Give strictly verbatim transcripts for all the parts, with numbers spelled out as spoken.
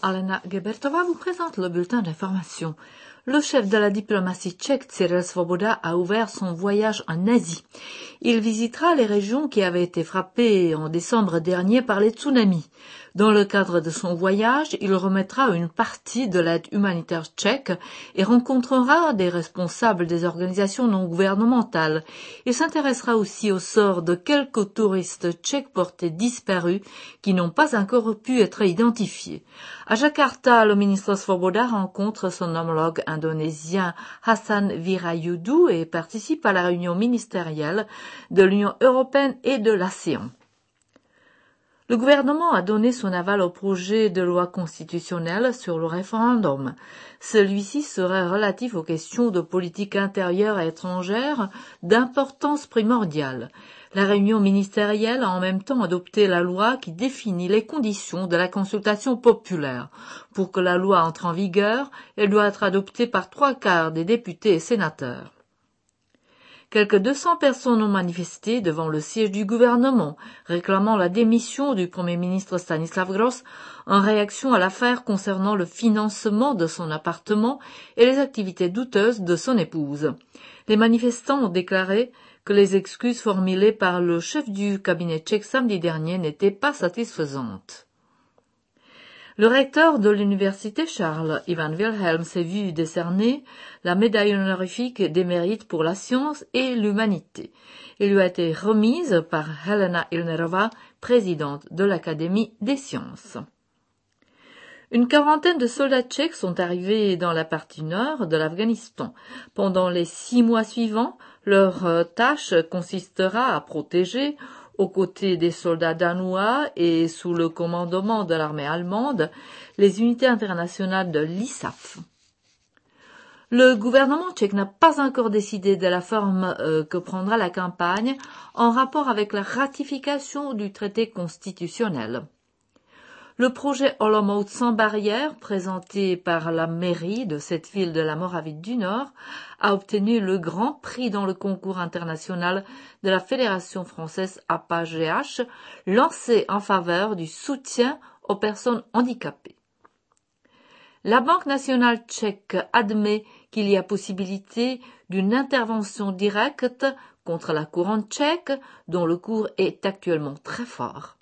Alena Gebertová vous présente le bulletin d'information. Le chef de la diplomatie tchèque, Cyril Svoboda, a ouvert son voyage en Asie. Il visitera les régions qui avaient été frappées en décembre dernier par les tsunamis. Dans le cadre de son voyage, il remettra une partie de l'aide humanitaire tchèque et rencontrera des responsables des organisations non gouvernementales. Il s'intéressera aussi au sort de quelques touristes tchèques portés disparus qui n'ont pas encore pu être identifiés. À Jakarta, le ministre Svoboda rencontre son homologue indonésien Hassan Wirayudu et participe à la réunion ministérielle de l'Union européenne et de l'ASEAN. Le gouvernement a donné son aval au projet de loi constitutionnelle sur le référendum. Celui-ci serait relatif aux questions de politique intérieure et étrangère d'importance primordiale. La réunion ministérielle a en même temps adopté la loi qui définit les conditions de la consultation populaire. Pour que la loi entre en vigueur, elle doit être adoptée par trois quarts des députés et sénateurs. Quelques deux cents personnes ont manifesté devant le siège du gouvernement, réclamant la démission du Premier ministre Stanislav Gross en réaction à l'affaire concernant le financement de son appartement et les activités douteuses de son épouse. Les manifestants ont déclaré que les excuses formulées par le chef du cabinet tchèque samedi dernier n'étaient pas satisfaisantes. Le recteur de l'université Charles, Ivan Wilhelm, s'est vu décerner la médaille honorifique des mérites pour la science et l'humanité. Elle lui a été remise par Helena Ilnerova, présidente de l'Académie des sciences. Une quarantaine de soldats tchèques sont arrivés dans la partie nord de l'Afghanistan. Pendant les six mois suivants, leur tâche consistera à protéger, aux côtés des soldats danois et sous le commandement de l'armée allemande, les unités internationales de l'I S A F. Le gouvernement tchèque n'a pas encore décidé de la forme euh, que prendra la campagne en rapport avec la ratification du traité constitutionnel. Le projet Olomouc sans barrière, présenté par la mairie de cette ville de la Moravie du Nord, a obtenu le grand prix dans le concours international de la Fédération française A P A G H, lancé en faveur du soutien aux personnes handicapées. La Banque nationale tchèque admet qu'il y a possibilité d'une intervention directe contre la couronne tchèque, dont le cours est actuellement très fort.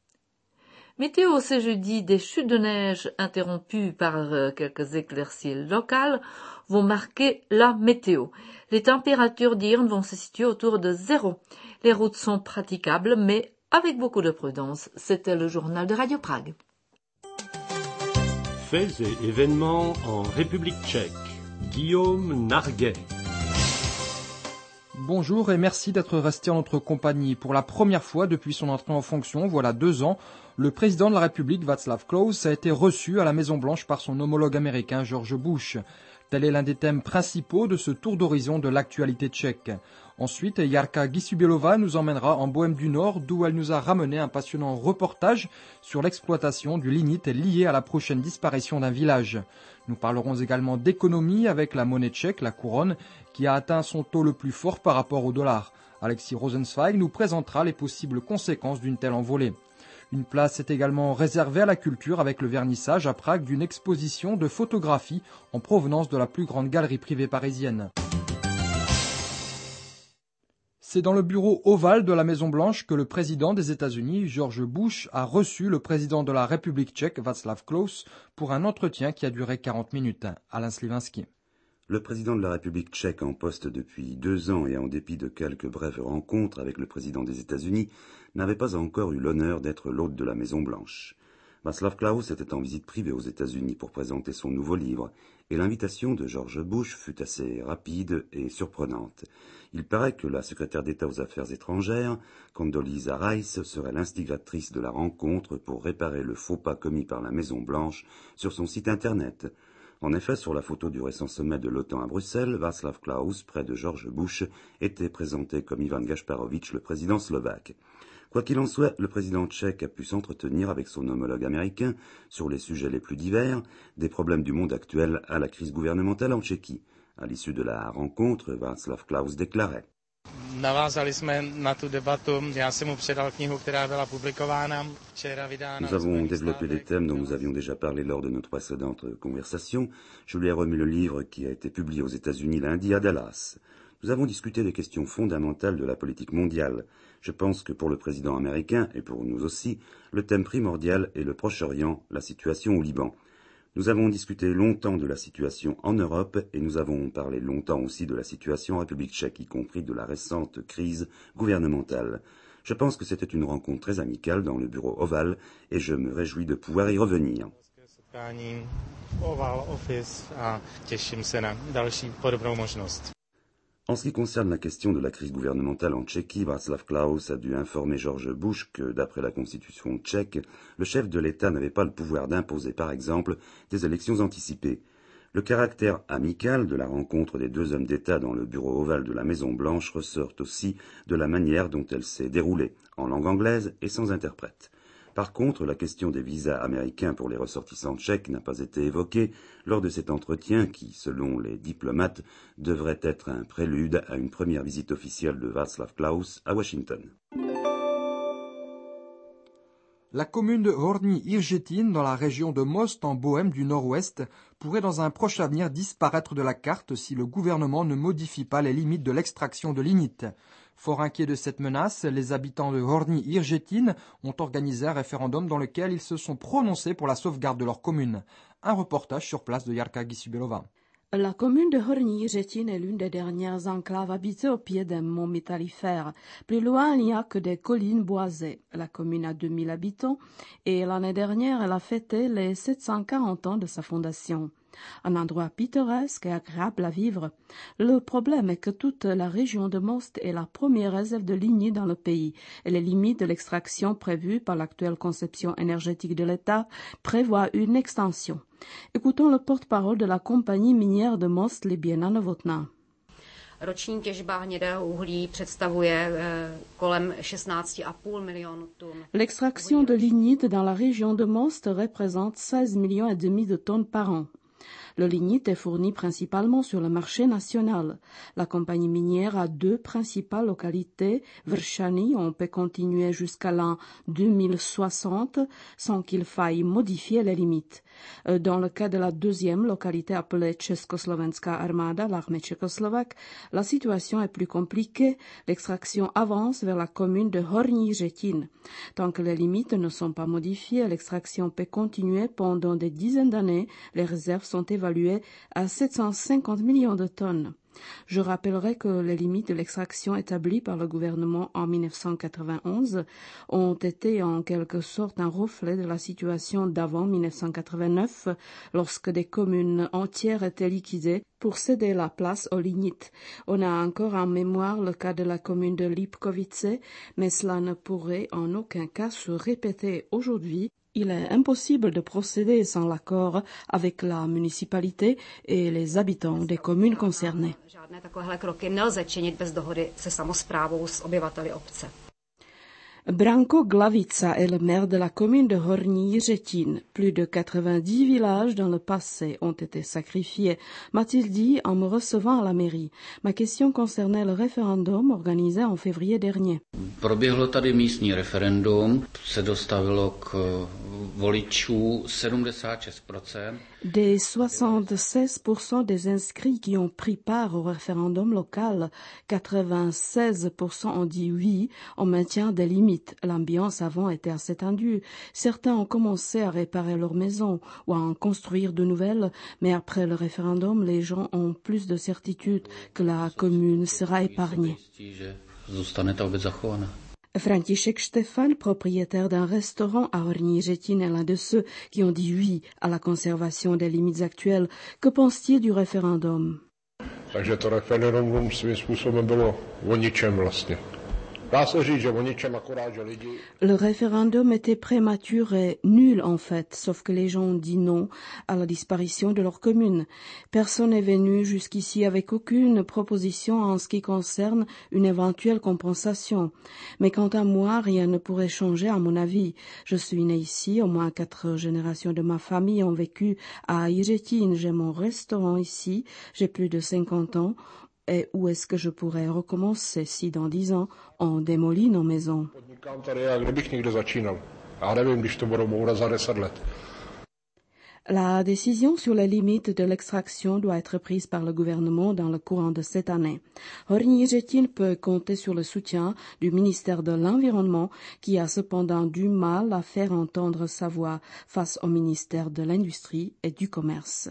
Météo ce jeudi, des chutes de neige interrompues par euh, quelques éclaircies locales vont marquer la météo. Les températures diurnes vont se situer autour de zéro. Les routes sont praticables, mais avec beaucoup de prudence. C'était le journal de Radio Prague. Faits et événements en République tchèque. Guillaume Narguet. Bonjour et merci d'être resté en notre compagnie. Pour la première fois depuis son entrée en fonction, voilà deux ans, le président de la République, Václav Klaus, a été reçu à la Maison-Blanche par son homologue américain, George Bush. Tel est l'un des thèmes principaux de ce tour d'horizon de l'actualité tchèque. Ensuite, Jarka Gisubielova nous emmènera en Bohême du Nord, d'où elle nous a ramené un passionnant reportage sur l'exploitation du lignite lié à la prochaine disparition d'un village. Nous parlerons également d'économie avec la monnaie tchèque, la couronne, qui a atteint son taux le plus fort par rapport au dollar. Alexis Rosenzweig nous présentera les possibles conséquences d'une telle envolée. Une place est également réservée à la culture avec le vernissage à Prague d'une exposition de photographie en provenance de la plus grande galerie privée parisienne. C'est dans le bureau ovale de la Maison-Blanche que le président des États-Unis, George Bush, a reçu le président de la République tchèque, Václav Klaus, pour un entretien qui a duré quarante minutes. Alain Slivinski. Le président de la République tchèque en poste depuis deux ans et en dépit de quelques brèves rencontres avec le président des États-Unis, n'avait pas encore eu l'honneur d'être l'hôte de la Maison-Blanche. Václav Klaus était en visite privée aux États-Unis pour présenter son nouveau livre, et l'invitation de George Bush fut assez rapide et surprenante. Il paraît que la secrétaire d'État aux Affaires étrangères, Condoleezza Rice, serait l'instigatrice de la rencontre pour réparer le faux pas commis par la Maison-Blanche sur son site Internet. En effet, sur la photo du récent sommet de l'OTAN à Bruxelles, Václav Klaus, près de George Bush, était présenté comme Ivan Gasparovitch, le président slovaque. Quoi qu'il en soit, le président tchèque a pu s'entretenir avec son homologue américain sur les sujets les plus divers, des problèmes du monde actuel à la crise gouvernementale en Tchéquie. À l'issue de la rencontre, Václav Klaus déclarait Navázali jsme na tu debatu, já jsem mu předal knihu, která byla publikována, včera vydána. Nous avons développé les thèmes dont nous avions déjà parlé lors de notre précédente conversation. Je lui ai remis le livre qui a été publié aux États-Unis lundi à Dallas. Nous avons discuté des questions fondamentales de la politique mondiale. Je pense que pour le président américain, et pour nous aussi, le thème primordial est le Proche-Orient, la situation au Liban. Nous avons discuté longtemps de la situation en Europe et nous avons parlé longtemps aussi de la situation en République tchèque, y compris de la récente crise gouvernementale. Je pense que c'était une rencontre très amicale dans le bureau ovale et je me réjouis de pouvoir y revenir. Oval Office a těším se na další podobnou možnost. En ce qui concerne la question de la crise gouvernementale en Tchéquie, Václav Klaus a dû informer George Bush que, d'après la constitution tchèque, le chef de l'État n'avait pas le pouvoir d'imposer, par exemple, des élections anticipées. Le caractère amical de la rencontre des deux hommes d'État dans le bureau ovale de la Maison-Blanche ressort aussi de la manière dont elle s'est déroulée, en langue anglaise et sans interprète. Par contre, la question des visas américains pour les ressortissants tchèques n'a pas été évoquée lors de cet entretien qui, selon les diplomates, devrait être un prélude à une première visite officielle de Václav Klaus à Washington. La commune de Horní Jiřetín, dans la région de Most, en Bohême du Nord-Ouest, pourrait dans un proche avenir disparaître de la carte si le gouvernement ne modifie pas les limites de l'extraction de lignite. Fort inquiets de cette menace, les habitants de Horní Jiřetín ont organisé un référendum dans lequel ils se sont prononcés pour la sauvegarde de leur commune. Un reportage sur place de Jarka Gisibilova. La commune de Horní Jiřetín est l'une des dernières enclaves habitées au pied d'un mont métallifère. Plus loin, il n'y a que des collines boisées. La commune a deux mille habitants et l'année dernière, elle a fêté les sept cent quarante ans de sa fondation. Un endroit pittoresque et agréable à vivre. Le problème est que toute la région de Most est la première réserve de lignite dans le pays et les limites de l'extraction prévues par l'actuelle conception énergétique de l'État prévoient une extension. Écoutons le porte-parole de la compagnie minière de Most, Libiana Novotná. Roční těžba hnědého uhlí představuje kolem šestnáct a půl milionu tun. L'extraction de lignite dans la région de Most représente seize millions et demi de tonnes par an. Le lignite est fourni principalement sur le marché national. La compagnie minière a deux principales localités. Vršany, on peut continuer jusqu'à l'an deux mille soixante sans qu'il faille modifier les limites. Dans le cas de la deuxième localité appelée Československá armáda, l'armée tchécoslovaque, la situation est plus compliquée. L'extraction avance vers la commune de Horní Jiřetín. Tant que les limites ne sont pas modifiées, l'extraction peut continuer pendant des dizaines d'années. Les réserves sont évaluées à sept cent cinquante millions de tonnes. Je rappellerai que les limites de l'extraction établies par le gouvernement en mille neuf cent quatre-vingt-onze ont été en quelque sorte un reflet de la situation d'avant mille neuf cent quatre-vingt-neuf, lorsque des communes entières étaient liquidées pour céder la place aux lignites. On a encore en mémoire le cas de la commune de Lipkovice, mais cela ne pourrait en aucun cas se répéter aujourd'hui. Il est impossible de procéder sans l'accord avec la municipalité et les habitants des communes concernées. Žádné takovéhle kroky nelze činit bez dohody se samosprávou, s obyvateli obce. Branko Glavica est le maire de la commune de Horní Jiřetín. Plus de quatre-vingt-dix villages dans le passé ont été sacrifiés, m'a-t-il dit en me recevant à la mairie. Ma question concernait le référendum organisé en février dernier. Proběhlo tady místní referendum, se dostavilo k voličů sedmdesát šest procent. Des soixante-seize pour cent des inscrits qui ont pris part au référendum local, quatre-vingt-seize pour cent ont dit oui au maintien des limites. L'ambiance avant était assez tendue. Certains ont commencé à réparer leurs maisons ou à en construire de nouvelles, mais après le référendum, les gens ont plus de certitude que la commune sera épargnée. František Štefan, propriétaire d'un restaurant à Horní Jiřetín, est l'un de ceux qui ont dit oui à la conservation des limites actuelles. Que pense-t-il du référendum? Takže to referendum svým způsobem bylo o ničem vlastně. Le référendum était prématuré, nul en fait, sauf que les gens ont dit non à la disparition de leur commune. Personne n'est venu jusqu'ici avec aucune proposition en ce qui concerne une éventuelle compensation. Mais quant à moi, rien ne pourrait changer à mon avis. Je suis né ici, au moins quatre générations de ma famille ont vécu à Jiřetín. J'ai mon restaurant ici, j'ai plus de cinquante ans. Et où est-ce que je pourrais recommencer si dans dix ans on démolit nos maisons? Podnikám tady a kde bych někde začínal. Já nevím, když to budou bourat za deset let. La décision sur les limites de l'extraction doit être prise par le gouvernement dans le courant de cette année. Horní Jiřetín peut compter sur le soutien du ministère de l'Environnement qui a cependant du mal à faire entendre sa voix face au ministère de l'Industrie et du Commerce.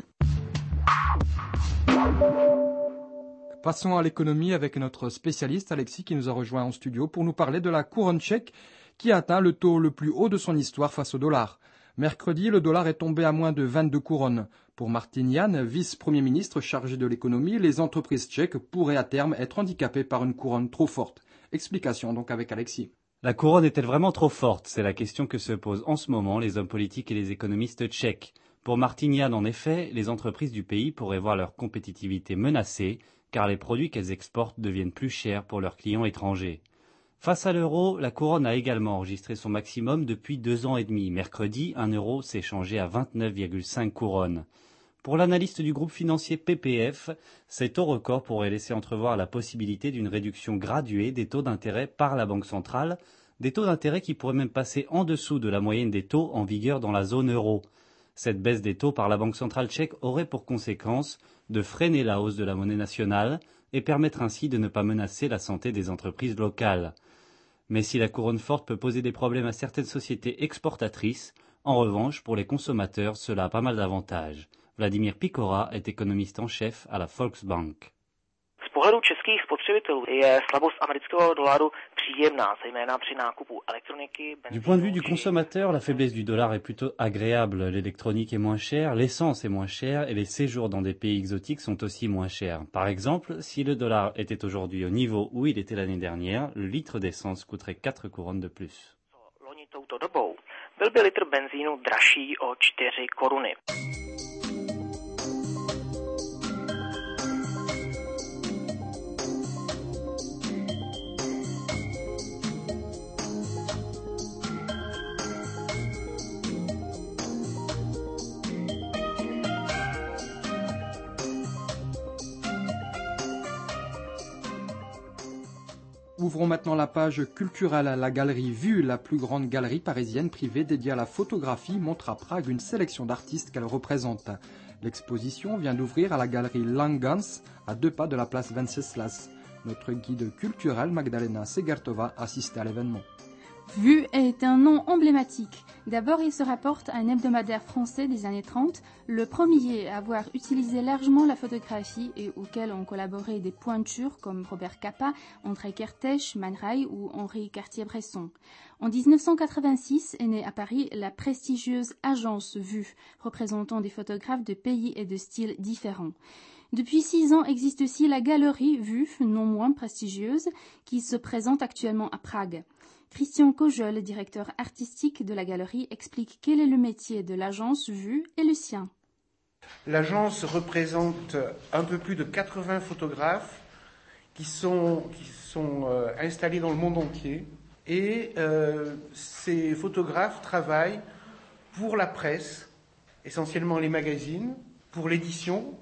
Passons à l'économie avec notre spécialiste Alexis qui nous a rejoint en studio pour nous parler de la couronne tchèque qui atteint le taux le plus haut de son histoire face au dollar. Mercredi, le dollar est tombé à moins de vingt-deux couronnes. Pour Martin Jan, vice-premier ministre chargé de l'économie, les entreprises tchèques pourraient à terme être handicapées par une couronne trop forte. Explication donc avec Alexis. La couronne est-elle vraiment trop forte? C'est la question que se posent en ce moment les hommes politiques et les économistes tchèques. Pour Martin Jan, en effet, les entreprises du pays pourraient voir leur compétitivité menacée car les produits qu'elles exportent deviennent plus chers pour leurs clients étrangers. Face à l'euro, la couronne a également enregistré son maximum depuis deux ans et demi. Mercredi, un euro s'est échangé à vingt-neuf virgule cinq couronnes. Pour l'analyste du groupe financier P P F, ces taux records pourraient laisser entrevoir la possibilité d'une réduction graduée des taux d'intérêt par la Banque centrale, des taux d'intérêt qui pourraient même passer en dessous de la moyenne des taux en vigueur dans la zone euro. Cette baisse des taux par la Banque centrale tchèque aurait pour conséquence de freiner la hausse de la monnaie nationale et permettre ainsi de ne pas menacer la santé des entreprises locales. Mais si la couronne forte peut poser des problèmes à certaines sociétés exportatrices, en revanche, pour les consommateurs, cela a pas mal d'avantages. Vladimír Pikora est économiste en chef à la Volksbank. Z pohledu českých spotřebitelů je slabost amerického dolaru příjemná, zejména při nákupu elektroniky. Du point de vue du consommateur, la faiblesse du dollar est plutôt agréable. L'électronique est moins chère, l'essence est moins chère et les séjours dans des pays exotiques sont aussi moins chers. Par exemple, si le dollar était aujourd'hui au niveau où il était l'année dernière, le litre d'essence coûterait quatre couronnes de plus. Loni touto dobou byl by litr benzínu dražší o čtyři koruny. Ouvrons maintenant la page culturelle. La galerie Vue, la plus grande galerie parisienne privée dédiée à la photographie, montre à Prague une sélection d'artistes qu'elle représente. L'exposition vient d'ouvrir à la galerie Langhans, à deux pas de la place Venceslas. Notre guide culturel, Magdalena Segertova, assistait à l'événement. Vue est un nom emblématique. D'abord, il se rapporte à un hebdomadaire français des années trente, le premier à avoir utilisé largement la photographie et auquel ont collaboré des pointures comme Robert Capa, André Kertész, Man Ray ou Henri Cartier-Bresson. En dix-neuf cent quatre-vingt-six est née à Paris la prestigieuse agence Vue, représentant des photographes de pays et de styles différents. Depuis six ans existe aussi la galerie Vue, non moins prestigieuse, qui se présente actuellement à Prague. Christian Kojol, directeur artistique de la galerie, explique quel est le métier de l'agence Vue et le sien. L'agence représente un peu plus de quatre-vingts photographes qui sont, qui sont euh, installés dans le monde entier. Et euh, ces photographes travaillent pour la presse, essentiellement les magazines, pour l'édition,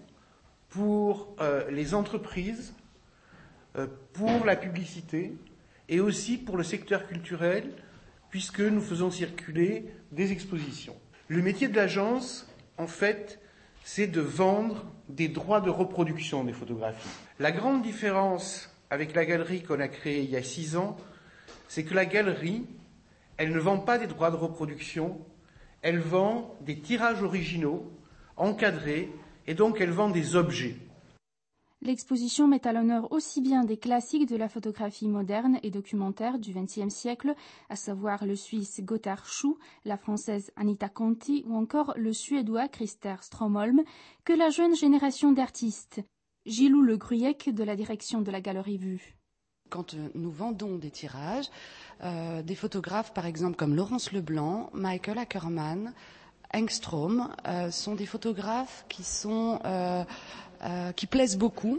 pour euh, les entreprises, euh, pour la publicité, et aussi pour le secteur culturel, puisque nous faisons circuler des expositions. Le métier de l'agence, en fait, c'est de vendre des droits de reproduction des photographies. La grande différence avec la galerie qu'on a créée il y a six ans, c'est que la galerie, elle ne vend pas des droits de reproduction, elle vend des tirages originaux, encadrés, et donc elle vend des objets. L'exposition met à l'honneur aussi bien des classiques de la photographie moderne et documentaire du vingtième siècle, à savoir le Suisse Gotthard Schuh, la Française Anita Conti ou encore le Suédois Christer Strömholm, que la jeune génération d'artistes. Gilou Le Gruyec de la direction de la Galerie Vue. Quand nous vendons des tirages, euh, des photographes par exemple comme Laurence Leblanc, Michael Ackerman, Engström euh, sont des photographes qui sont euh, euh, qui plaisent beaucoup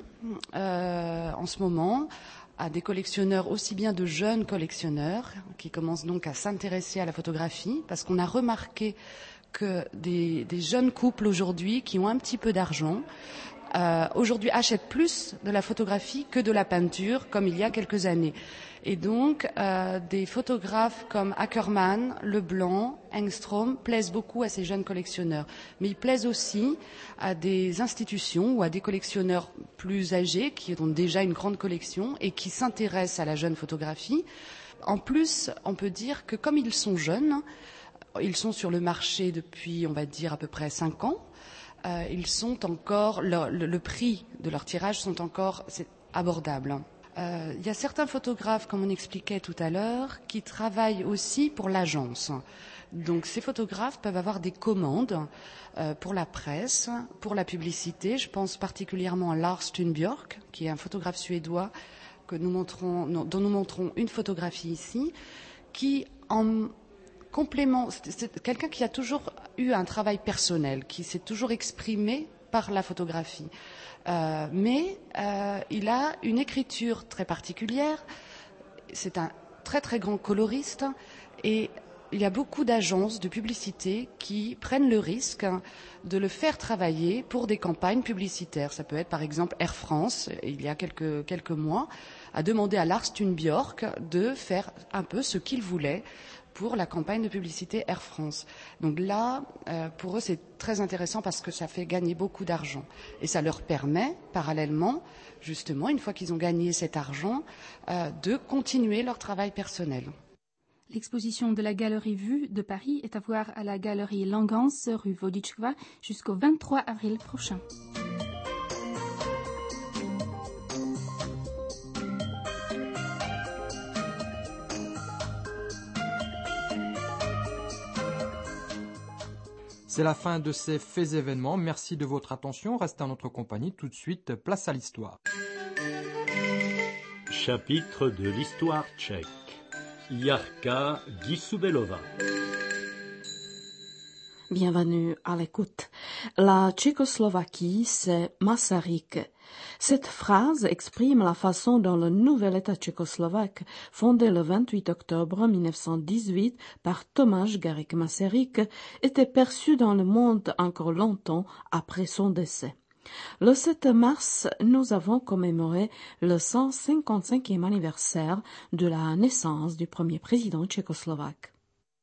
euh, en ce moment à des collectionneurs, aussi bien de jeunes collectionneurs qui commencent donc à s'intéresser à la photographie, parce qu'on a remarqué que des, des jeunes couples aujourd'hui qui ont un petit peu d'argent euh, aujourd'hui achètent plus de la photographie que de la peinture, comme il y a quelques années. Et donc, euh, des photographes comme Ackermann, Leblanc, Engström plaisent beaucoup à ces jeunes collectionneurs. Mais ils plaisent aussi à des institutions ou à des collectionneurs plus âgés qui ont déjà une grande collection et qui s'intéressent à la jeune photographie. En plus, on peut dire que comme ils sont jeunes, ils sont sur le marché depuis, on va dire, à peu près cinq ans, euh, ils sont encore, le, le, le prix de leur tirage sont encore c'est abordable. Euh, il y a certains photographes, comme on expliquait tout à l'heure, qui travaillent aussi pour l'agence. Donc ces photographes peuvent avoir des commandes euh, pour la presse, pour la publicité. Je pense particulièrement à Lars Thunbjörk, qui est un photographe suédois que nous montrons, non, dont nous montrons une photographie ici, qui en complément, c'est, c'est quelqu'un qui a toujours eu un travail personnel, qui s'est toujours exprimé par la photographie. Euh, mais euh, il a une écriture très particulière, c'est un très très grand coloriste et il y a beaucoup d'agences de publicité qui prennent le risque de le faire travailler pour des campagnes publicitaires. Ça peut être par exemple Air France, il y a quelques, quelques mois, a demandé à Lars Thunbjörk de faire un peu ce qu'il voulait pour la campagne de publicité Air France. Donc là, euh, pour eux, c'est très intéressant parce que ça fait gagner beaucoup d'argent. Et ça leur permet, parallèlement, justement, une fois qu'ils ont gagné cet argent, euh, de continuer leur travail personnel. L'exposition de la Galerie Vue de Paris est à voir à la Galerie Langhans, rue Vodičkova, jusqu'au vingt-trois avril prochain. C'est la fin de ces faits événements. Merci de votre attention. Restez en notre compagnie. Tout de suite, place à l'histoire. Chapitre de l'histoire tchèque. Jarka Dissubelova. Bienvenue à l'écoute. La Tchécoslovaquie, c'est Masaryk. Cette phrase exprime la façon dont le nouvel État tchécoslovaque, fondé le vingt-huit octobre mille neuf cent dix-huit par Tomáš Garrigue Masaryk, était perçu dans le monde encore longtemps après son décès. Le sept mars, nous avons commémoré le cent cinquante-cinquième anniversaire de la naissance du premier président tchécoslovaque.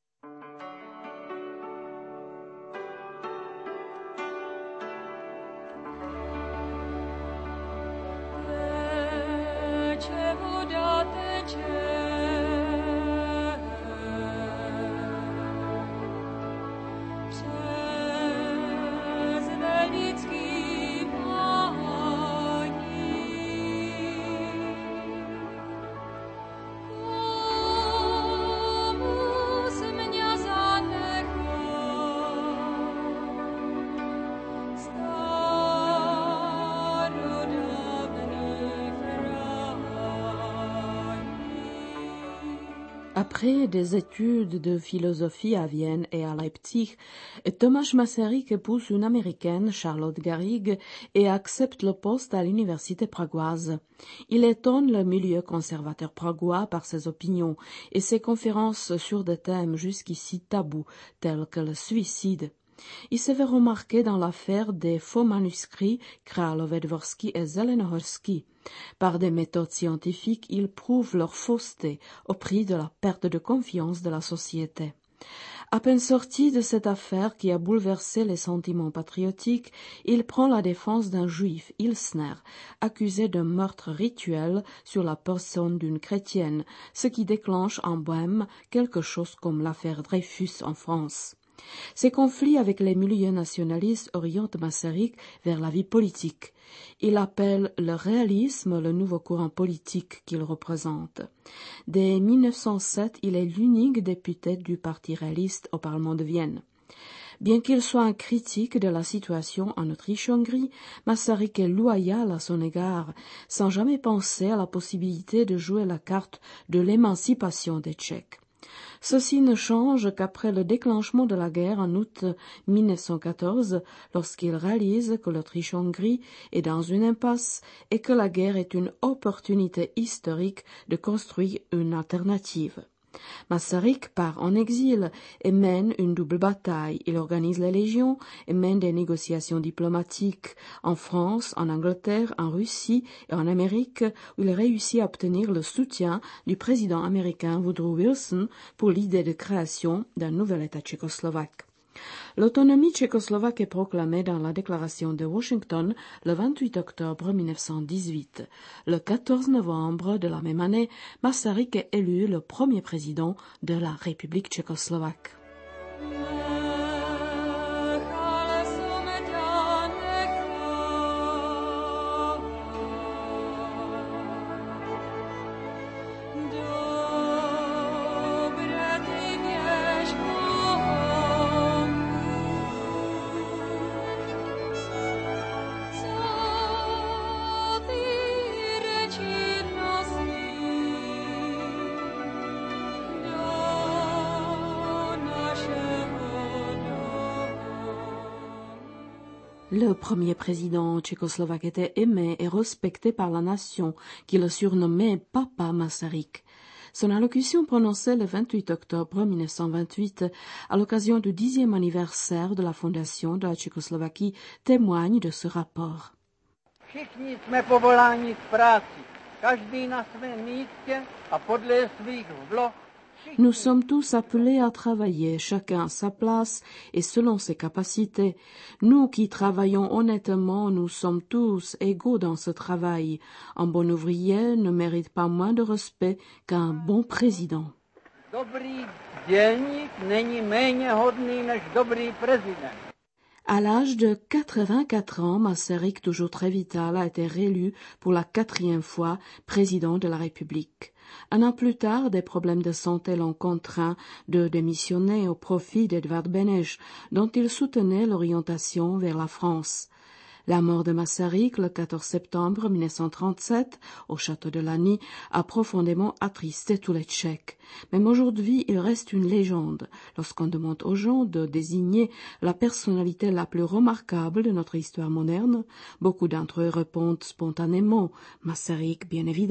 Après des études de philosophie à Vienne et à Leipzig, Tomáš Masaryk épouse une Américaine, Charlotte Garrigue, et accepte le poste à l'université pragoise. Il étonne le milieu conservateur pragois par ses opinions et ses conférences sur des thèmes jusqu'ici tabous, tels que le suicide. Il se fait remarquer dans l'affaire des faux manuscrits Králově-Dvorský et Zelenohorský. Par des méthodes scientifiques, il prouve leur fausseté au prix de la perte de confiance de la société. À peine sorti de cette affaire qui a bouleversé les sentiments patriotiques, il prend la défense d'un juif, Ilsner, accusé d'un meurtre rituel sur la personne d'une chrétienne, ce qui déclenche en Bohême quelque chose comme l'affaire Dreyfus en France. Ces conflits avec les milieux nationalistes orientent Masaryk vers la vie politique. Il appelle le réalisme le nouveau courant politique qu'il représente. Dès mille neuf cent sept, il est l'unique député du Parti réaliste au Parlement de Vienne. Bien qu'il soit un critique de la situation en Autriche-Hongrie, Masaryk est loyal à son égard, sans jamais penser à la possibilité de jouer la carte de l'émancipation des Tchèques. Ceci ne change qu'après le déclenchement de la guerre en août mille neuf cent quatorze, lorsqu'il réalise que l'Autriche-Hongrie est dans une impasse et que la guerre est une opportunité historique de construire une alternative. Masaryk part en exil et mène une double bataille. Il organise les légions et mène des négociations diplomatiques en France, en Angleterre, en Russie et en Amérique, où il réussit à obtenir le soutien du président américain Woodrow Wilson pour l'idée de création d'un nouvel État tchécoslovaque. L'autonomie tchécoslovaque est proclamée dans la déclaration de Washington le vingt-huit octobre mille neuf cent dix-huit. Le quatorze novembre de la même année, Masaryk est élu le premier président de la République tchécoslovaque. Le premier président tchécoslovaque était aimé et respecté par la nation, qui le surnommait Papa Masaryk. Son allocution prononcée le vingt-huit octobre mille neuf cent vingt-huit à l'occasion du dixième anniversaire de la fondation de la Tchécoslovaquie témoigne de ce rapport. Všichni jsme povoláni k práci, každý na svém místě a podle svých vloh. Nous sommes tous appelés à travailler, chacun à sa place et selon ses capacités. Nous qui travaillons honnêtement, nous sommes tous égaux dans ce travail. Un bon ouvrier ne mérite pas moins de respect qu'un bon président. Dobrý dělník není méně hodný než dobrý prezident. À l'âge de quatre-vingt-quatre ans, Masaryk, toujours très vital, a été réélu pour la quatrième fois président de la République. Un an plus tard, des problèmes de santé l'ont contraint de démissionner au profit d'Edvard Beneš, dont il soutenait l'orientation vers la France. La mort de Masaryk, le quatorze septembre mille neuf cent trente-sept, au château de Lani, a profondément attristé tous les Tchèques. Même aujourd'hui, il reste une légende. Lorsqu'on demande aux gens de désigner la personnalité la plus remarquable de notre histoire moderne, beaucoup d'entre eux répondent spontanément « Masaryk, bien évidemment ».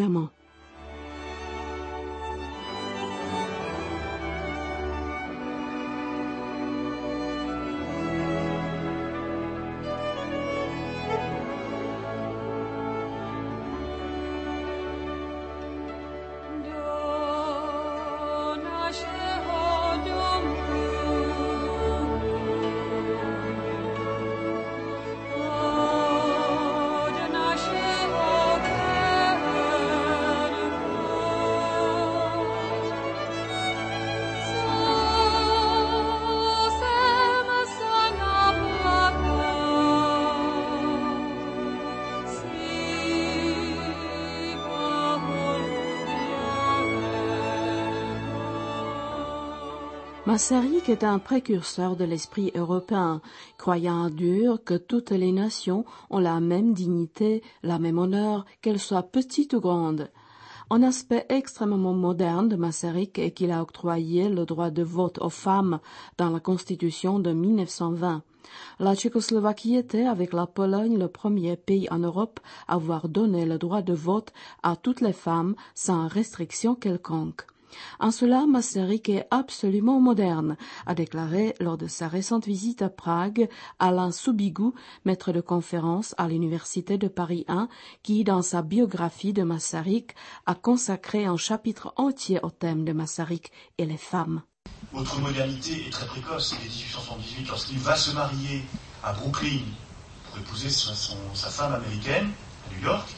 Masaryk est un précurseur de l'esprit européen, croyant dur que toutes les nations ont la même dignité, la même honneur, qu'elles soient petites ou grandes. Un aspect extrêmement moderne de Masaryk est qu'il a octroyé le droit de vote aux femmes dans la Constitution de mille neuf cent vingt. La Tchécoslovaquie était, avec la Pologne, le premier pays en Europe à avoir donné le droit de vote à toutes les femmes sans restriction quelconque. En cela, Masaryk est absolument moderne, a déclaré lors de sa récente visite à Prague Alain Soubigou, maître de conférence à l'Université de Paris un, qui, dans sa biographie de Masaryk, a consacré un chapitre entier au thème de Masaryk et les femmes. Votre modernité est très précoce. Dès dix-huit cent soixante-dix-huit, lorsqu'il va se marier à Brooklyn pour épouser sa, son, sa femme américaine, à New York,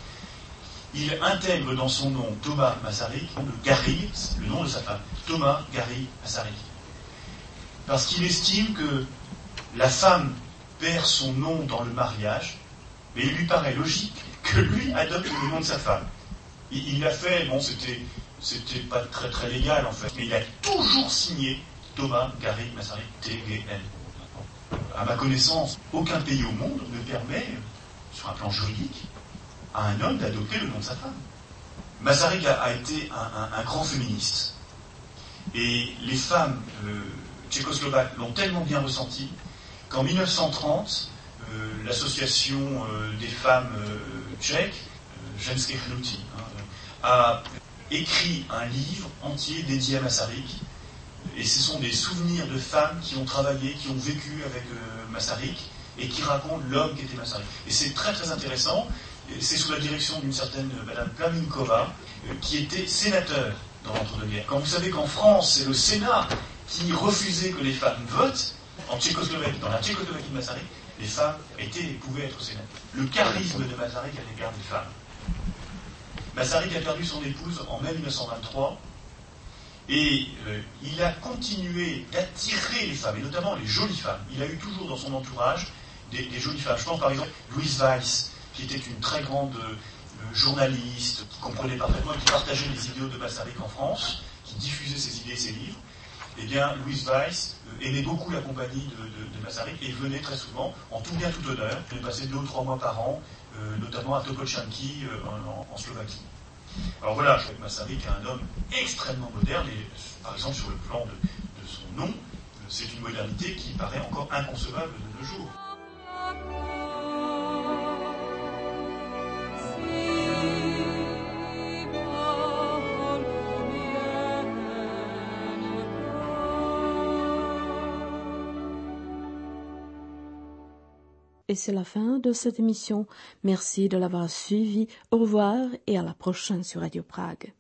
il intègre dans son nom Thomas Masaryk, le Gary, le nom de sa femme, Thomas Gary Masaryk. Parce qu'il estime que la femme perd son nom dans le mariage, mais il lui paraît logique que lui adopte le nom de sa femme. Il, il l'a fait, bon, c'était, c'était pas très très légal en fait, mais il a toujours signé Thomas Gary Masaryk, T G N. À ma connaissance, aucun pays au monde ne permet, sur un plan juridique, à un homme d'adopter le nom de sa femme. Masaryk a, a été un, un, un grand féministe. Et les femmes euh, tchécoslovaques l'ont tellement bien ressenti qu'en mille neuf cent trente, euh, l'association euh, des femmes euh, tchèques, euh, Ženské hnutí, hein, a écrit un livre entier dédié à Masaryk. Et ce sont des souvenirs de femmes qui ont travaillé, qui ont vécu avec euh, Masaryk et qui racontent l'homme qui était Masaryk. Et c'est très très intéressant. C'est sous la direction d'une certaine Madame Plaminkova, euh, qui était sénateur dans l'entre-deux-guerres. Quand vous savez qu'en France, c'est le Sénat qui refusait que les femmes votent, en Tchécoslovaquie, dans la Tchécoslovaquie de Masaryk, les femmes étaient et pouvaient être sénateurs. Le charisme de Masaryk à l'égard des femmes. Masaryk a perdu son épouse en mai mille neuf cent vingt-trois et euh, il a continué d'attirer les femmes, et notamment les jolies femmes. Il a eu toujours dans son entourage des, des jolies femmes. Je pense par exemple Louise Weiss, qui était une très grande euh, journaliste, qui comprenait parfaitement et qui partageait les idéaux de Masaryk en France, qui diffusait ses idées et ses livres. Eh bien, Louise Weiss euh, aimait beaucoup la compagnie de, de, de Masaryk et venait très souvent, en tout bien tout honneur. Elle passait deux ou trois mois par an, euh, notamment à Topolchanki, euh, en, en Slovaquie. Alors voilà, je crois que Masaryk est un homme extrêmement moderne, et par exemple sur le plan de, de son nom, c'est une modernité qui paraît encore inconcevable de nos jours. Et c'est la fin de cette émission. Merci de l'avoir suivi. Au revoir et à la prochaine sur Radio Prague.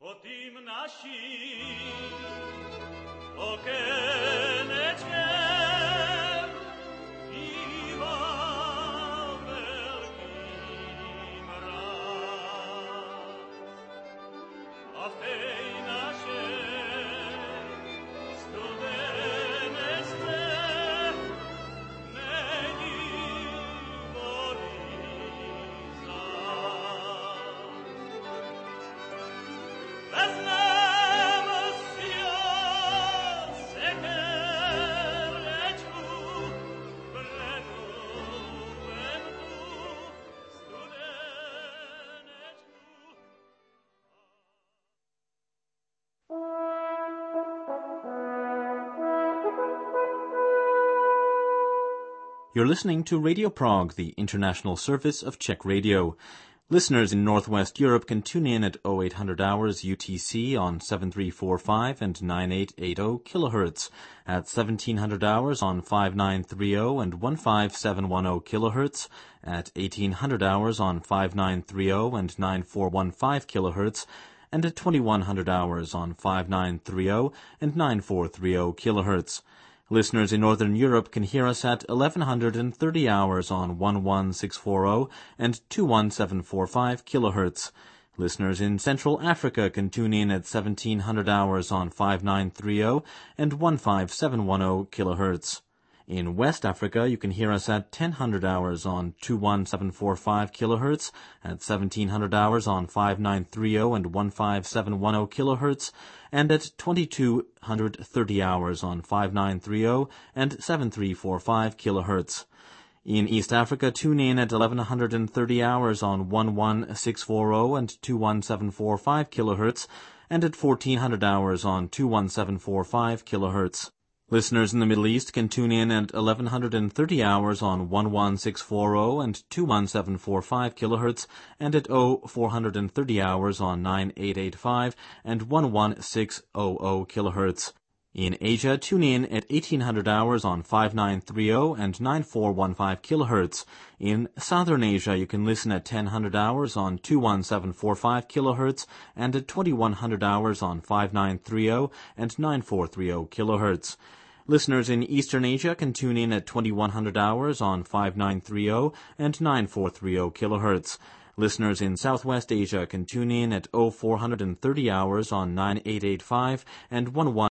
You're listening to Radio Prague, the international service of Czech Radio. Listeners in Northwest Europe can tune in at oh eight hundred hours U T C on seven three four five and nine eight eight zero kilohertz, at seventeen hundred hours on five nine three zero and fifteen seven one zero kilohertz, at eighteen hundred hours on five nine three zero and nine four one five kilohertz, and at twenty-one hundred hours on five nine three zero and nine four three zero kilohertz. Listeners in Northern Europe can hear us at eleven thirty hours on eleven six four zero and twenty-one seven four five kilohertz. Listeners in Central Africa can tune in at seventeen hundred hours on five nine three zero and fifteen seven one zero kilohertz. In West Africa, you can hear us at ten hundred hours on twenty-one seven four five kilohertz, at seventeen hundred hours on five nine three zero and fifteen seven one zero kilohertz, and at twenty-two thirty hours on five nine three zero and seven three four five kilohertz. In East Africa, tune in at eleven thirty hours on eleven six four zero and twenty-one seven four five kilohertz, and at fourteen hundred hours on twenty-one seven four five kilohertz. Listeners in the Middle East can tune in at eleven thirty hours on eleven six four zero and twenty-one seven four five kilohertz, and at four thirty hours on nine eight eight five and eleven six hundred kilohertz. In Asia, tune in at eighteen hundred hours on five nine three zero and nine four one five kilohertz. In Southern Asia, you can listen at ten hundred hours on twenty-one seven four five kilohertz, and at twenty-one hundred hours on five nine three zero and nine four three zero kilohertz. Listeners in Eastern Asia can tune in at twenty-one hundred hours on five nine three zero and nine four three zero kilohertz. Listeners in Southwest Asia can tune in at four thirty hours on nine eight eight five and eleven